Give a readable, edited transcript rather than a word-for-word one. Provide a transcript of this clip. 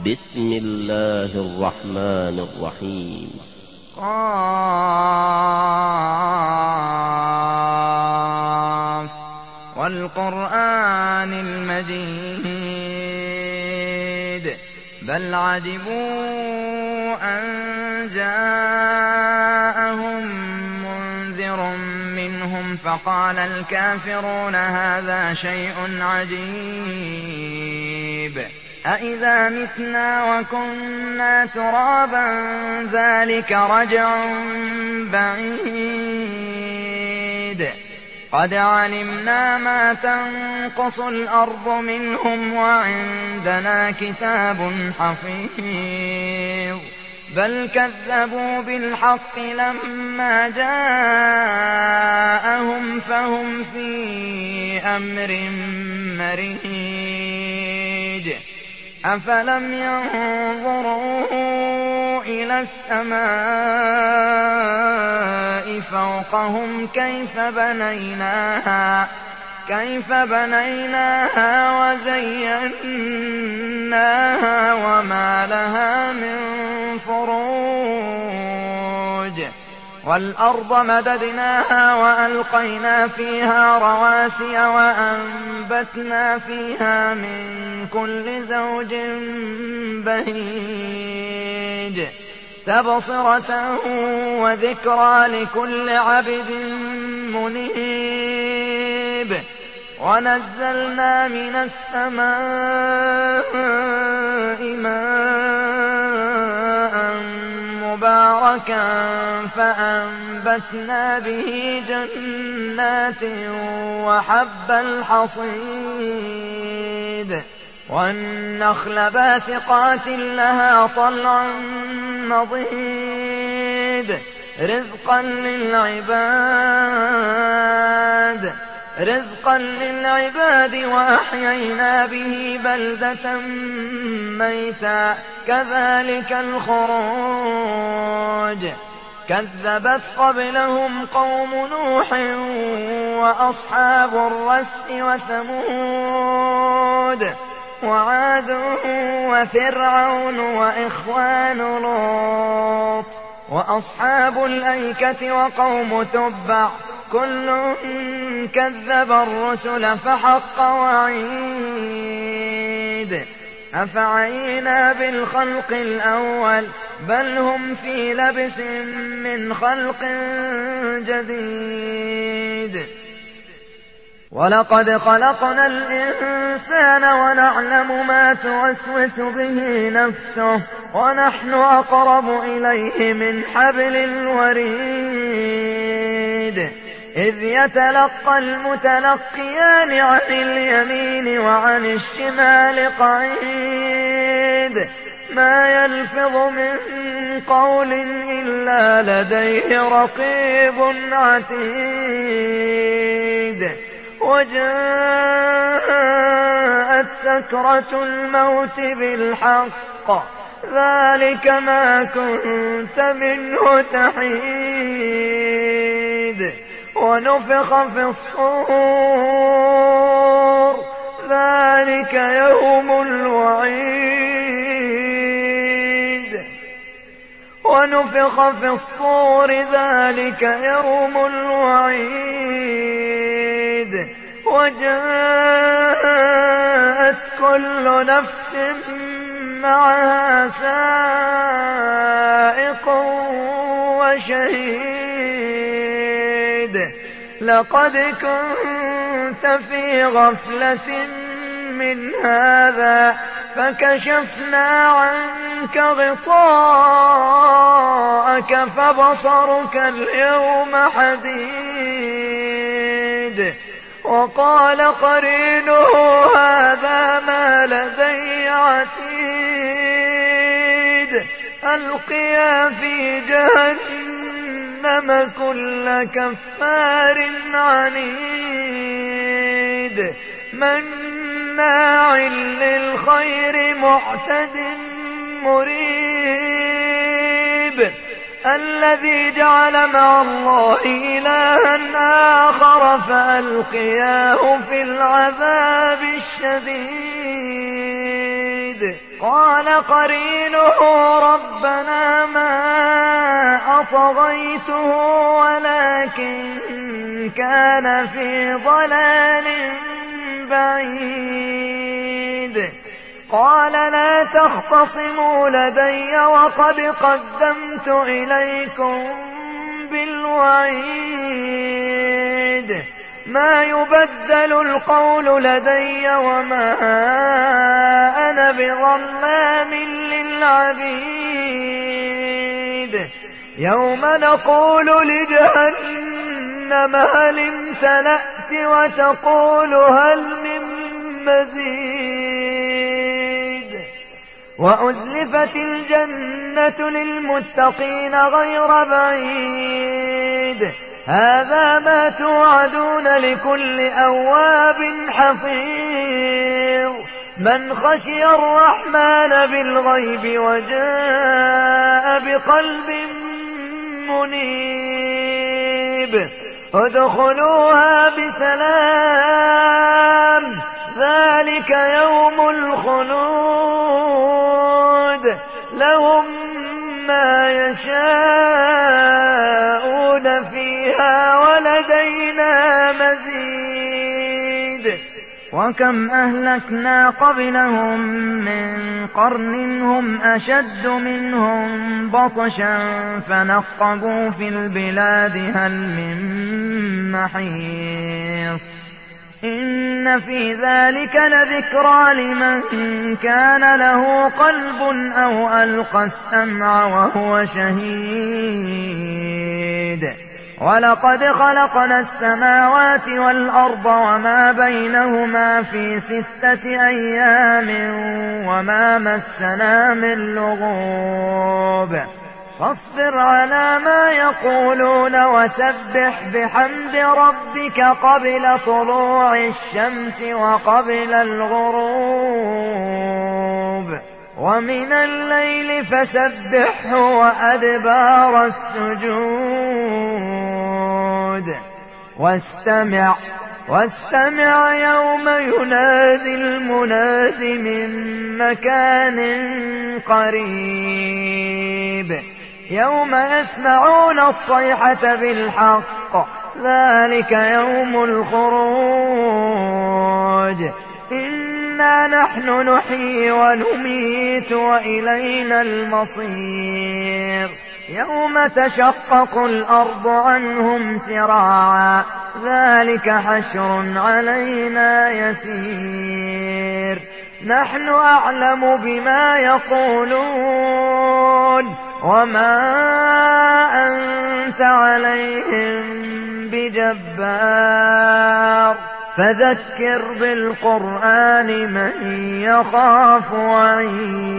بسم الله الرحمن الرحيم. قاف والقرآن المجيد بل عجبوا أن جاءهم منذر منهم فقال الكافرون هذا شيء عجيب أإذا متنا وكنا ترابا ذلك رجع بعيد قد علمنا ما تنقص الأرض منهم وعندنا كتاب حفيظ بل كذبوا بالحق لما جاءهم فهم في أمر مريج أفلم ينظروا إلى السماء فوقهم كيف بنيناها وزيناها وما لها من فروج والأرض مددناها وألقينا فيها رواسي وأنبتنا فيها من كل زوج بهيج تبصرة وذكرى لكل عبد منيب ونزلنا من السماء ماء مباركا فأنبتنا به جنات وحب الحصيد والنخل باسقات لها طلع نضيد رزقا للعباد وأحيينا به بلدة ميتا كذلك الخروج كذبت قبلهم قوم نوح وأصحاب الرس وثمود وعاد وفرعون وإخوان لوط وأصحاب الأيكة وقوم تبع كل كذب الرسل فحق وعيد أفعينا بالخلق الأول بل هم في لبس من خلق جديد ولقد خلقنا الإنسان ونعلم ما توسوس به نفسه ونحن أقرب إليه من حبل الوريد إذ يتلقى المتلقيان عن اليمين وعن الشمال قعيد ما يلفظ من قول إلا لديه رقيب عتيد وجاءت سكرة الموت بالحق ذلك ما كنت منه تحيد ونفخ في الصور ذلك يوم الوعيد ونفخ في الصور ذلك يوم الوعيد وجاءت كل نفس معها سائق وشهيد لقد كنت في غفلة من هذا فكشفنا عنك غطاءك فبصرك اليوم حديد وقال قرينه هذا ما لدي عتيد ألقيا في جهنم كل كفار عنيد مناع للخير معتد مريب الذي جعل مع الله إلها آخر فألقياه في العذاب الشديد قال قرينه ربنا ما أطغيته ولكن كان في ضلال بعيد. قال لا تختصموا لدي وقد قدمت إليكم بالوعيد. ما يبدل القول لدي وما أنا بظلام للعبيد. يوم نقول لجهنم هل امتلأت وتقول هل من مزيد. وأزلفت الجنة للمتقين غير بعيد. هذا ما توعدون لكل أواب حفيظ من خشي الرحمن بالغيب وجاء بقلب منيب. ادخلوها بسلام ذلك يوم الخلود لهم ما يشاءون فيها ولدينا مزيد. وكم أهلكنا قبلهم من قرن هم أشد منهم بطشا فنقبوا في البلاد هل من محيص. إن في ذلك لذكرى لمن كان له قلب أو ألقى السمع وهو شهيد. ولقد خلقنا السماوات والأرض وما بينهما في 6 أيام وما مسنا من لغوب. فاصبر على ما يقولون وسبح بحمد ربك قبل طلوع الشمس وقبل الغروب ومن الليل فسبحه وأدبار السجود. واستمع يوم ينادي المناد من مكان قريب. يوم يسمعون الصيحة بالحق ذلك يوم الخروج. إنا نحن نحيي ونميت وإلينا المصير. يوم تشقق الأرض عنهم سراعا ذلك حشر علينا يسير. نحن أعلم بما يقولون وما أنت عليهم بجبار. فذكر بالقرآن من يخاف وعيد.